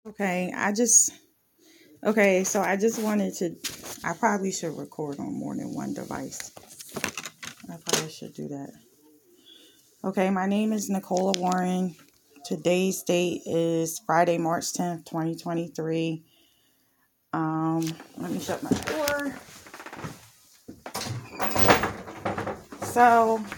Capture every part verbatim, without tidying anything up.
Okay, I just okay, so I just wanted to I probably should record on more than one device. I probably should do that. Okay, my name is Nicola Warren. Today's date is Friday, March tenth, twenty twenty-three. Um, let me shut my door. So,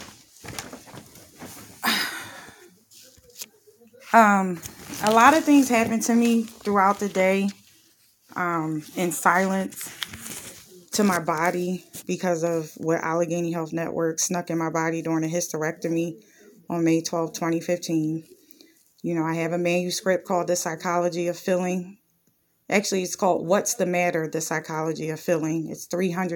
um, a lot of things happen to me throughout the day, um, in silence to my body because of what Allegheny Health Network snuck in my body during a hysterectomy on May twelfth, twenty fifteen. You know, I have a manuscript called The Psychology of Feeling. Actually, it's called What's the Matter? The Psychology of Feeling. It's three hundred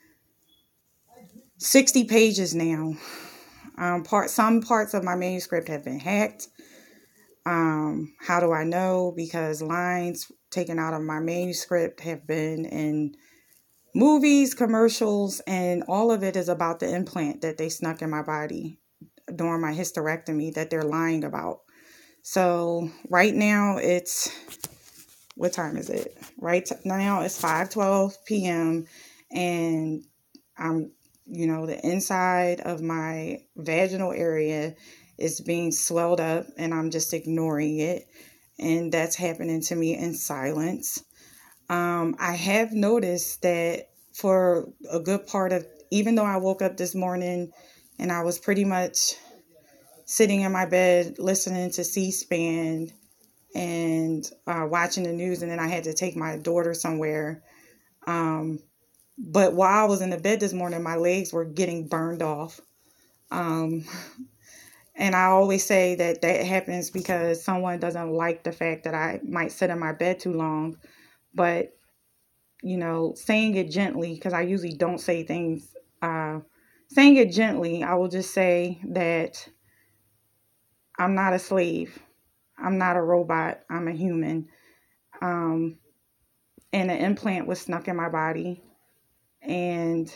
sixty pages now. Um, part Some parts of my manuscript have been hacked. Um, how do I know? Because lines taken out of my manuscript have been in movies, commercials, and all of it is about the implant that they snuck in my body during my hysterectomy that they're lying about. So right now it's, what time is it? Right now it's five twelve p.m. and I'm, you know, the inside of my vaginal area is being swelled up and I'm just ignoring it. And that's happening to me in silence. Um, I have noticed that for a good part of, even though I woke up this morning and I was pretty much sitting in my bed listening to C-SPAN and uh, watching the news, and then I had to take my daughter somewhere. Um, but while I was in the bed this morning, my legs were getting burned off. Um, and I always say that that happens because someone doesn't like the fact that I might sit in my bed too long. But you know, saying it gently, because I usually don't say things, uh, saying it gently, I will just say that I'm not a slave. I'm not a robot. I'm a human. Um, and an implant was snuck in my body. And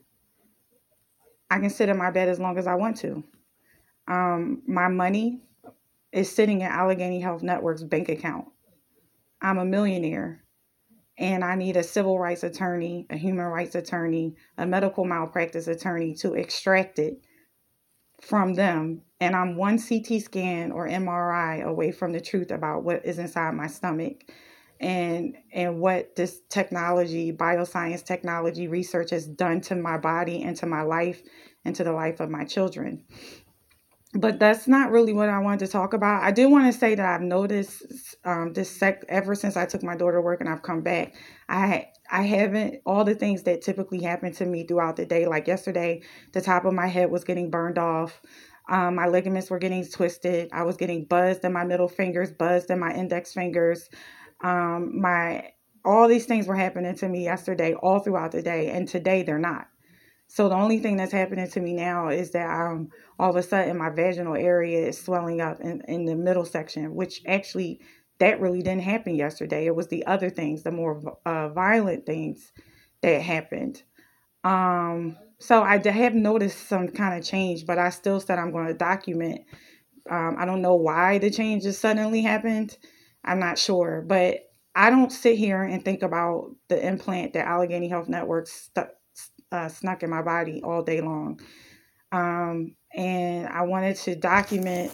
I can sit in my bed as long as I want to. Um, my money is sitting in Allegheny Health Network's bank account. I'm a millionaire. And I need a civil rights attorney, a human rights attorney, a medical malpractice attorney to extract it from them. And I'm one C T scan or M R I away from the truth about what is inside my stomach and and what this technology, bioscience technology research has done to my body and to my life and to the life of my children. But that's not really what I wanted to talk about. I do want to say that I've noticed um, this sec ever since I took my daughter to work and I've come back. I I haven't, all the things that typically happen to me throughout the day. Like yesterday, the top of my head was getting burned off. Um, my ligaments were getting twisted. I was getting buzzed in my middle fingers, buzzed in my index fingers. Um, my all these things were happening to me yesterday, all throughout the day, and today they're not. So the only thing that's happening to me now is that um all of a sudden my vaginal area is swelling up in, in the middle section, which actually that really didn't happen yesterday. It was the other things, the more uh, violent things that happened. Um, so I d- have noticed some kind of change, but I still said I'm going to document. Um, I don't know why the changes suddenly happened. I'm not sure, but I don't sit here and think about the implant that Allegheny Health Network stu- uh, snuck in my body all day long. Um, and I wanted to document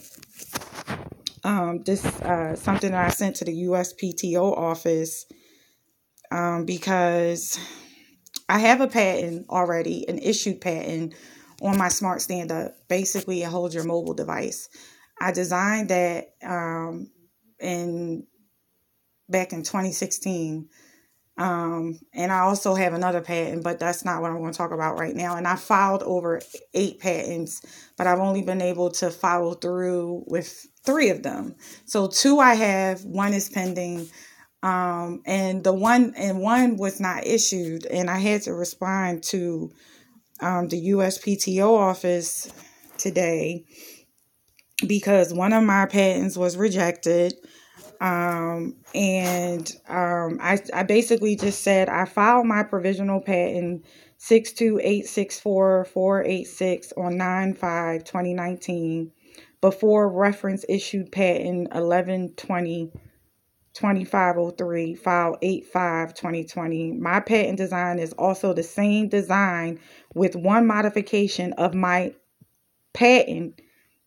um, this uh, something that I sent to the U S P T O office um, because I have a patent already, an issued patent on my Smart Stand Up. Basically, it holds your mobile device. I designed that um, in back in twenty sixteen. Um, and I also have another patent, but that's not what I'm going to talk about right now. And I filed over eight patents, but I've only been able to follow through with three of them. So two I have, one is pending. Um, and the one and one was not issued, and I had to respond to um, the U S P T O office today because one of my patents was rejected. Um, and um, I, I basically just said I filed my provisional patent six two eight six four four eight six on nine five twenty nineteen before reference issued patent eleven twenty twenty-five oh three, file eight five twenty twenty. My patent design is also the same design with one modification of my patent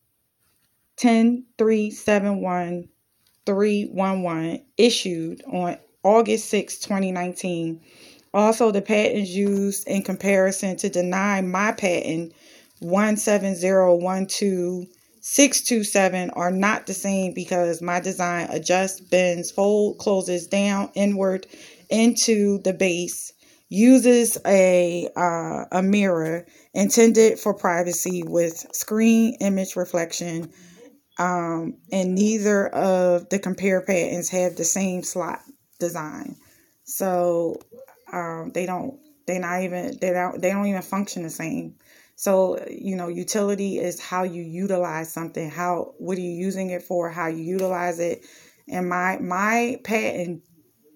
ten three seven one three one one issued on August sixth, twenty nineteen. Also, the patents used in comparison to deny my patent one seven zero one two six two seven are not the same because my design adjusts, bends, fold, closes down inward into the base, uses a uh, a mirror intended for privacy with screen image reflection, um, and neither of the compare patents have the same slot design. So um, they don't, they're not even, they don't, they don't even function the same. So, you know, utility is how you utilize something, how, what are you using it for, how you utilize it. And my, my patent,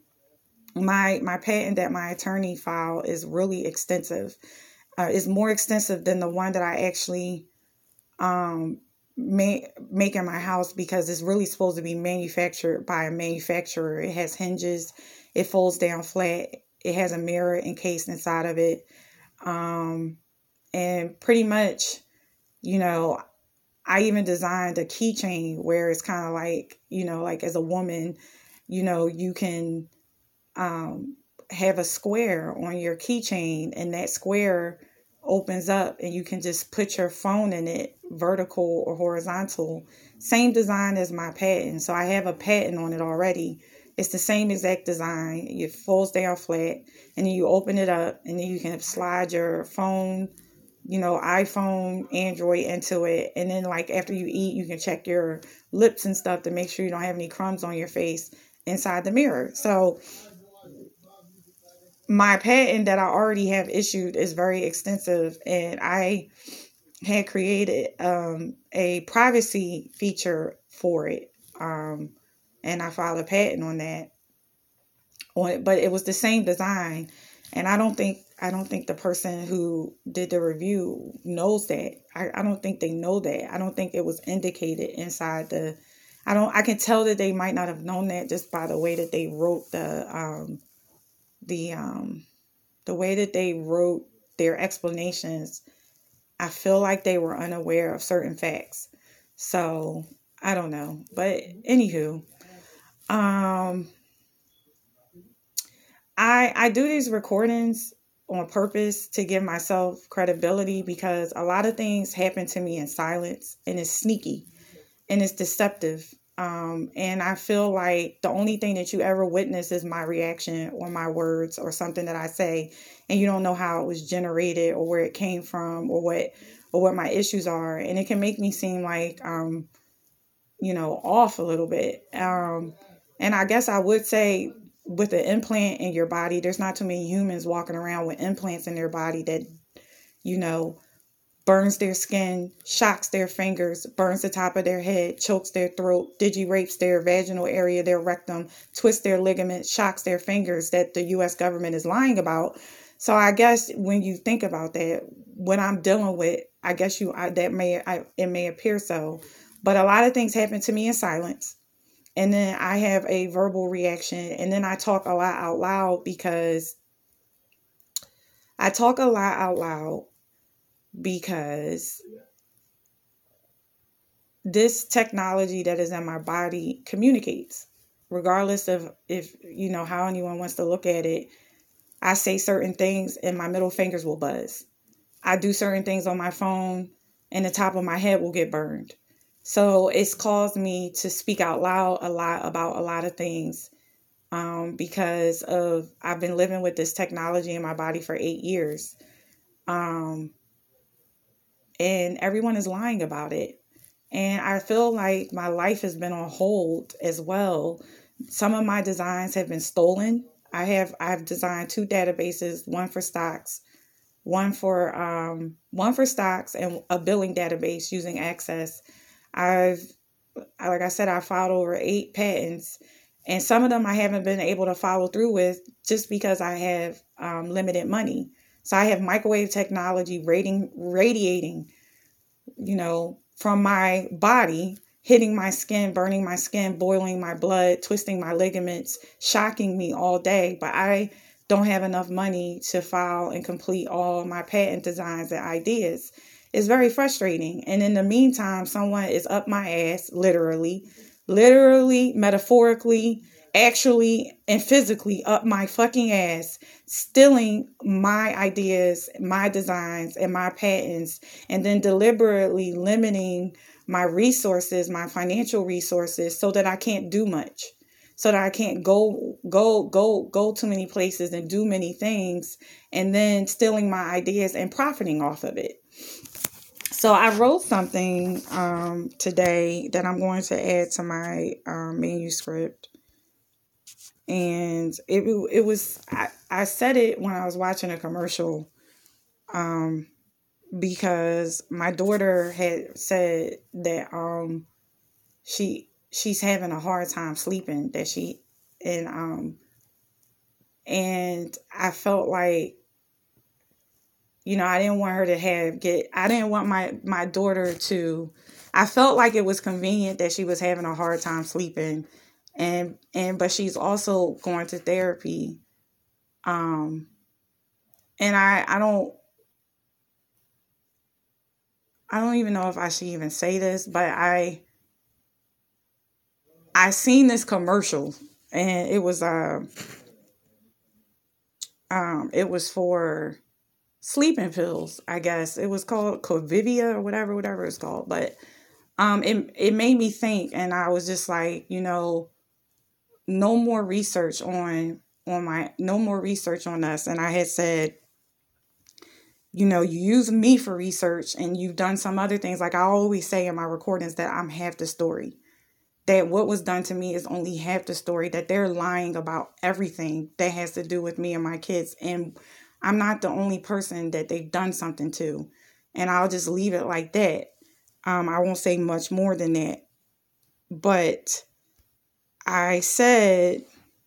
my, my patent that my attorney filed is really extensive. Uh, it's more extensive than the one that I actually, um, make, make in my house, because it's really supposed to be manufactured by a manufacturer. It has hinges. It folds down flat. It has a mirror encased inside of it. Um, And pretty much, you know, I even designed a keychain where it's kind of like, you know, like as a woman, you know, you can um, have a square on your keychain, and that square opens up and you can just put your phone in it, vertical or horizontal. Same design as my patent. So I have a patent on it already. It's the same exact design. It folds down flat, and then you open it up, and then you can slide your phone, you know, iPhone, Android into it. And then like after you eat, you can check your lips and stuff to make sure you don't have any crumbs on your face inside the mirror. So my patent that I already have issued is very extensive, and I had created um, a privacy feature for it. Um, and I filed a patent on that. On it, but it was the same design. And I don't think I don't think the person who did the review knows that. I, I don't think they know that. I don't think it was indicated inside the. I don't. I can tell that they might not have known that just by the way that they wrote the um, the um, the way that they wrote their explanations. I feel like they were unaware of certain facts. So I don't know. But anywho, um. I, I do these recordings on purpose to give myself credibility, because a lot of things happen to me in silence, and it's sneaky and it's deceptive. Um, and I feel like the only thing that you ever witness is my reaction or my words or something that I say, and you don't know how it was generated or where it came from or what or what my issues are. And it can make me seem like, um, you know, off a little bit. Um, and I guess I would say, with an implant in your body, there's not too many humans walking around with implants in their body that, you know, burns their skin, shocks their fingers, burns the top of their head, chokes their throat, digi-rapes their vaginal area, their rectum, twists their ligaments, shocks their fingers, that the U S government is lying about. So I guess when you think about that, what I'm dealing with, I guess you I, that may I, it may appear so, but a lot of things happen to me in silence. And then I have a verbal reaction, and then I talk a lot out loud, because I talk a lot out loud because this technology that is in my body communicates, regardless of if, you know, how anyone wants to look at it. I say certain things and my middle fingers will buzz. I do certain things on my phone and the top of my head will get burned. So it's caused me to speak out loud a lot about a lot of things, um, because of I've been living with this technology in my body for eight years. Um, and everyone is lying about it. And I feel like my life has been on hold as well. Some of my designs have been stolen. I have I've designed two databases, one for stocks, one for um, one for stocks, and a billing database using Access. I've, like I said, I filed over eight patents, and some of them I haven't been able to follow through with just because I have um, limited money. So I have microwave technology radiating, radiating, you know, from my body hitting my skin, burning my skin, boiling my blood, twisting my ligaments, shocking me all day. But I don't have enough money to file and complete all my patent designs and ideas. It's very frustrating. And in the meantime, someone is up my ass, literally, literally, metaphorically, actually, and physically up my fucking ass, stealing my ideas, my designs, and my patents, and then deliberately limiting my resources, my financial resources, so that I can't do much, so that I can't go, go, go, go to many places and do many things, and then stealing my ideas and profiting off of it. So I wrote something um, today that I'm going to add to my um, manuscript. And it it was, I, I said it when I was watching a commercial um, because my daughter had said that um, she she's having a hard time sleeping, that she, and um, and I felt like, you know, I didn't want her to have get, I didn't want my, my daughter to, I felt like it was convenient that she was having a hard time sleeping, and, and, but she's also going to therapy. Um, and I, I don't, I don't even know if I should even say this, but I, I seen this commercial, and it was, uh, um, it was for sleeping pills, I guess. It was called Covivia or whatever, whatever it's called. But um, it, it made me think, and I was just like, you know, no more research on, on my, no more research on us. And I had said, you know, you use me for research and you've done some other things. Like I always say in my recordings that I'm half the story, that what was done to me is only half the story, that they're lying about everything that has to do with me and my kids. And I'm not the only person that they've done something to. And I'll just leave it like that. Um, I won't say much more than that. But I said,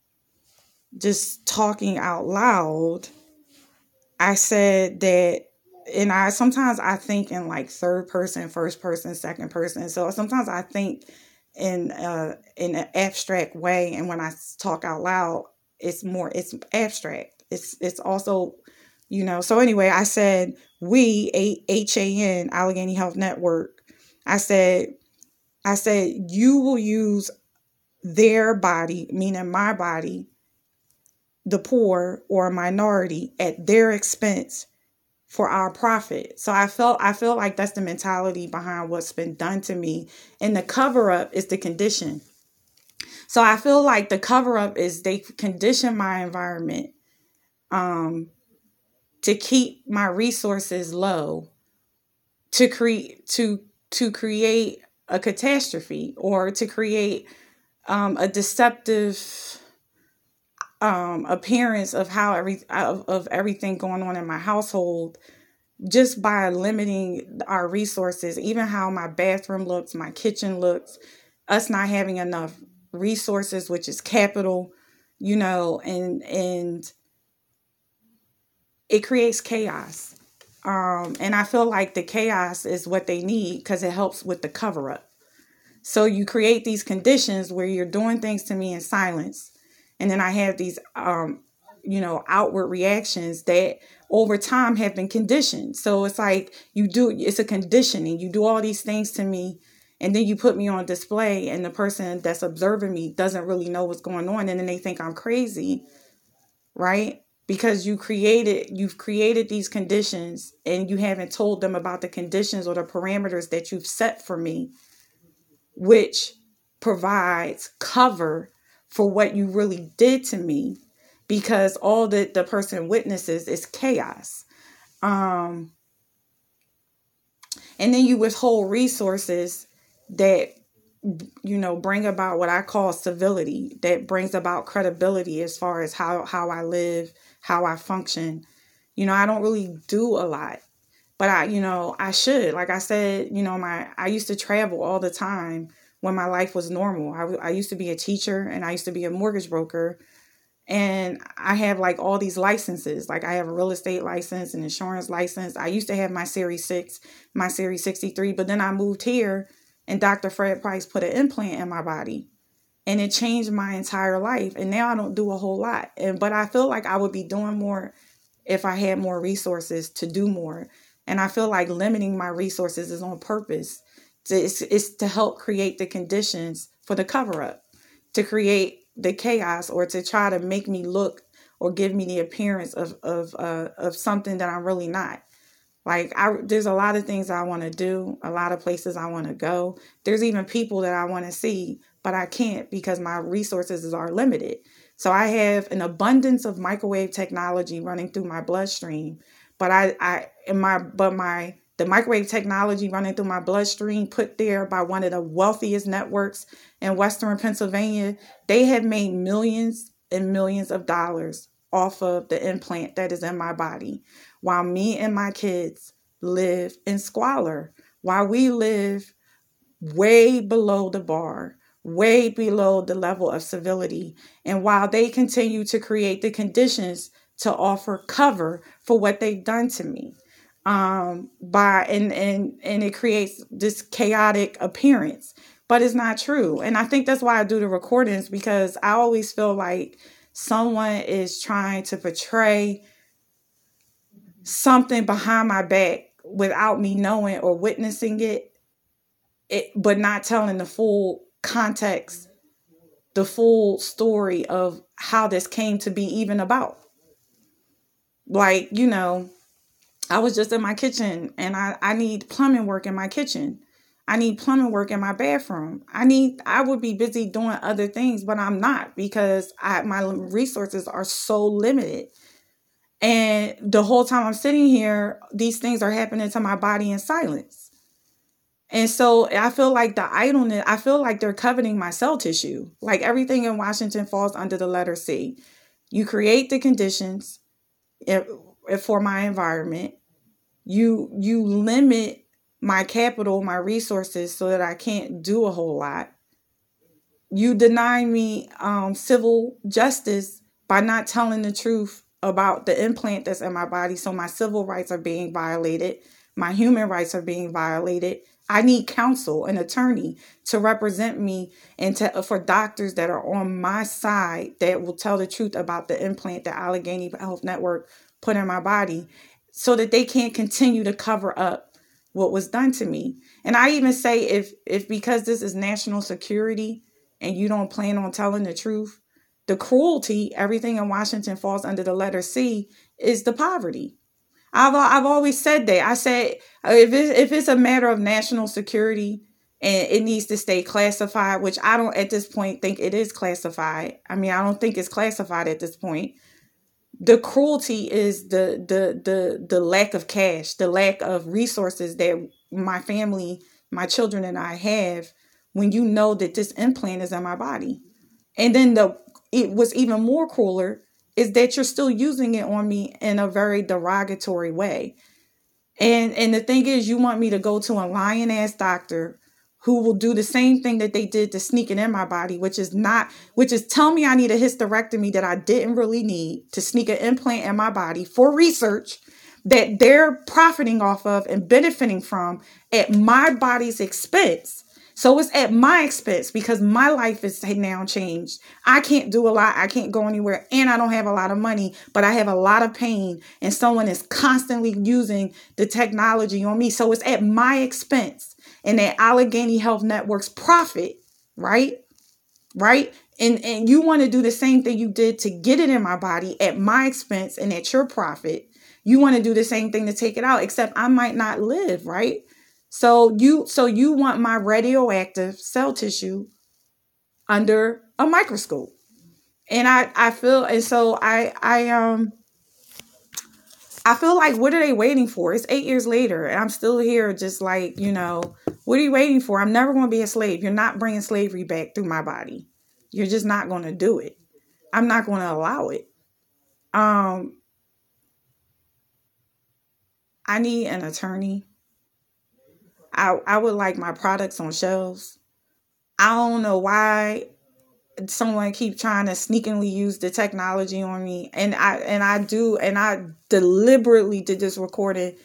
just talking out loud, I said that, and I sometimes I think in like third person, first person, second person. So sometimes I think in uh, in an abstract way, and when I talk out loud, it's more, it's abstract. It's it's also, you know. So anyway, I said we, H A N, Allegheny Health Network. I said, I said you will use their body, meaning my body, the poor or a minority, at their expense for our profit. So I felt, I feel like that's the mentality behind what's been done to me. And the cover up is the condition. So I feel like the cover up is they condition my environment um, to keep my resources low, to create, to, to create a catastrophe, or to create um, a deceptive um, appearance of how every, of, of everything going on in my household, just by limiting our resources, even how my bathroom looks, my kitchen looks, us not having enough resources, which is capital, you know, and, and it creates chaos. Um, and I feel like the chaos is what they need because it helps with the cover up. So you create these conditions where you're doing things to me in silence. And then I have these, um, you know, outward reactions that over time have been conditioned. So it's like you do, it's a conditioning. You do all these things to me, and then you put me on display, and the person that's observing me doesn't really know what's going on. And then they think I'm crazy, right? Because you created, you've created these conditions, and you haven't told them about the conditions or the parameters that you've set for me, which provides cover for what you really did to me, because all that the person witnesses is chaos. Um, and then you withhold resources that, you know, bring about what I call civility, that brings about credibility as far as how, how I live, how I function. You know, I don't really do a lot, but I, you know, I should. Like I said, you know, my, I used to travel all the time when my life was normal. I, I used to be a teacher, and I used to be a mortgage broker. And I have like all these licenses. Like I have a real estate license, an insurance license. I used to have my Series six, my Series sixty-three, but then I moved here and Doctor Fred Price put an implant in my body. And it changed my entire life. And now I don't do a whole lot. And but I feel like I would be doing more if I had more resources to do more. And I feel like limiting my resources is on purpose. It's, it's to help create the conditions for the cover up, to create the chaos, or to try to make me look or give me the appearance of of uh, of something that I'm really not. Like, I, there's a lot of things I want to do, a lot of places I want to go. There's even people that I want to see, but I can't because my resources are limited. So I have an abundance of microwave technology running through my bloodstream, but I, I, in my, but my, the microwave technology running through my bloodstream put there by one of the wealthiest networks in Western Pennsylvania, they have made millions and millions of dollars off of the implant that is in my body, while me and my kids live in squalor, while we live way below the bar, way below the level of civility, and while they continue to create the conditions to offer cover for what they've done to me. Um, by and and and it creates this chaotic appearance, but it's not true. And I think that's why I do the recordings, because I always feel like someone is trying to portray something behind my back without me knowing or witnessing it, it, but not telling the full context, the full story of how this came to be even about. Like, you know, I was just in my kitchen and I, I need plumbing work in my kitchen. I need plumbing work in my bathroom. I need, I would be busy doing other things, but I'm not, because I, my resources are so limited. And the whole time I'm sitting here, these things are happening to my body in silence. And so I feel like the idleness, I feel like they're coveting my cell tissue. Like, everything in Washington falls under the letter C. You create the conditions for my environment. You, you limit my capital, my resources, so that I can't do a whole lot. You deny me um, civil justice by not telling the truth about the implant that's in my body. So my civil rights are being violated. My human rights are being violated. I need counsel, an attorney to represent me, and to, for doctors that are on my side that will tell the truth about the implant that Allegheny Health Network put in my body, so that they can't continue to cover up what was done to me. And I even say, if if because this is national security and you don't plan on telling the truth, the cruelty, everything in Washington falls under the letter C, is the poverty. I've I've always said that. I said, if it, if it's a matter of national security and it needs to stay classified, which I don't at this point think it is classified. I mean, I don't think it's classified at this point. The cruelty is the the the the lack of cash, the lack of resources that my family, my children and I have, when you know that this implant is in my body. And then the it was even more crueler is that you're still using it on me in a very derogatory way. And and the thing is, you want me to go to a lying ass doctor who will do the same thing that they did to sneak it in my body, which is not, which is tell me I need a hysterectomy that I didn't really need, to sneak an implant in my body for research that they're profiting off of and benefiting from at my body's expense. So it's at my expense because my life is now changed. I can't do a lot. I can't go anywhere, and I don't have a lot of money, but I have a lot of pain, and someone is constantly using the technology on me. So it's at my expense. And that Allegheny Health Network's profit, right? Right? And and you want to do the same thing you did to get it in my body at my expense and at your profit. You want to do the same thing to take it out, except I might not live, right? So you so you want my radioactive cell tissue under a microscope. And I, I feel, and so I I um I feel like, what are they waiting for? It's eight years later and I'm still here, just like, you know, what are you waiting for? I'm never going to be a slave. You're not bringing slavery back through my body. You're just not going to do it. I'm not going to allow it. Um, I need an attorney. I, I would like my products on shelves. I don't know why someone keep trying to sneakily use the technology on me. And I, and I do, and I deliberately did this recording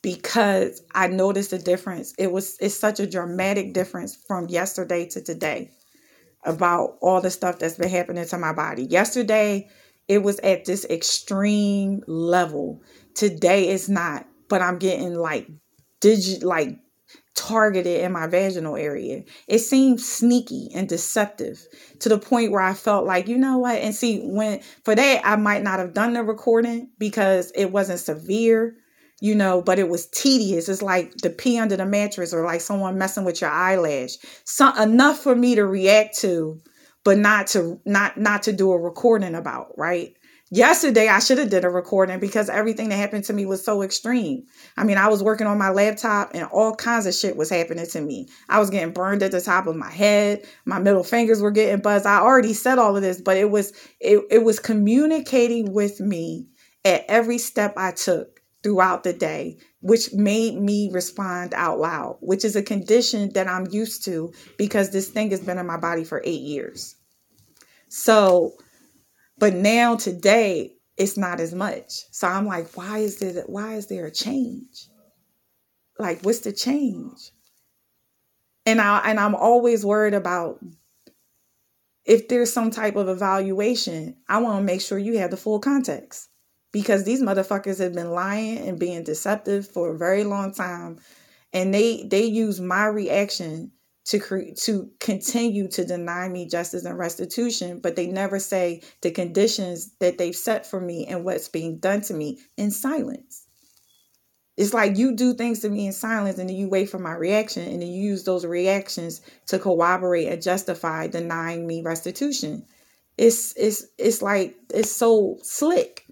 because I noticed a difference. It was it's such a dramatic difference from yesterday to today about all the stuff that's been happening to my body. Yesterday, it was at this extreme level. Today, it's not, but I'm getting like digit like targeted in my vaginal area. It seemed sneaky and deceptive to the point where I felt like, you know what? And see, when for that, I might not have done the recording because it wasn't severe, you know, but it was tedious. It's like the pee under the mattress or like someone messing with your eyelash. So enough for me to react to, but not to not not to do a recording about, right? Yesterday, I should have did a recording because everything that happened to me was so extreme. I mean, I was working on my laptop and all kinds of shit was happening to me. I was getting burned at the top of my head. My middle fingers were getting buzzed. I already said all of this, but it was it, it was communicating with me at every step I took throughout the day, which made me respond out loud, which is a condition that I'm used to because this thing has been in my body for eight years. So But now today, it's not as much. So I'm like, why is there, why is there a change? Like, what's the change? And I and I'm always worried about if there's some type of evaluation, I want to make sure you have the full context. Because these motherfuckers have been lying and being deceptive for a very long time. And they they use my reaction to cre- to continue to deny me justice and restitution, but they never say the conditions that they've set for me and what's being done to me in silence. It's like you do things to me in silence and then you wait for my reaction and then you use those reactions to corroborate and justify denying me restitution. It's it's it's like it's so slick.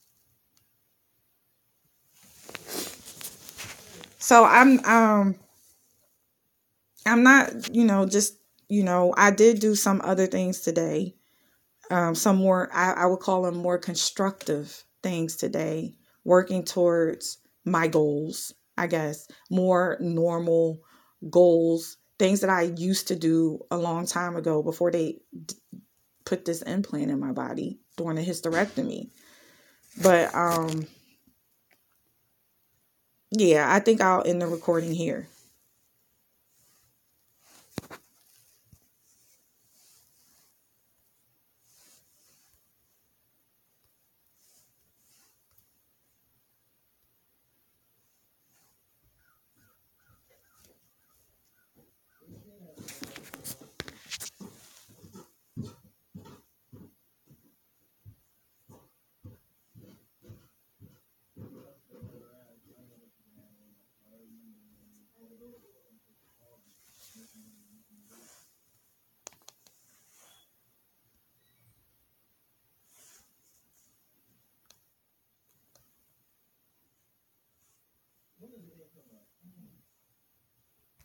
So I'm um I'm not, you know, just, you know, I did do some other things today. Um, some more, I, I would call them more constructive things today, working towards my goals, I guess, more normal goals, things that I used to do a long time ago before they d- put this implant in my body during the hysterectomy. But, um, yeah, I think I'll end the recording here.